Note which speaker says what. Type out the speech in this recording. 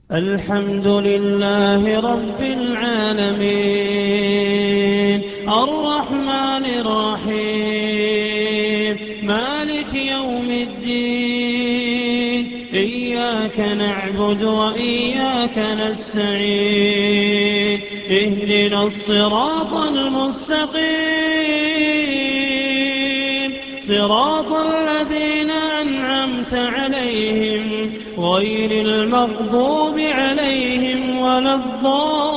Speaker 1: الحمد لله رب العالمين الرحمن الرحيم مالك يوم الدين إياك نعبد وإياك نستعين اهدنا الصراط المستقيم صراط الذين أنعمت عليهم غير المغضوب عليهم ولا الضالين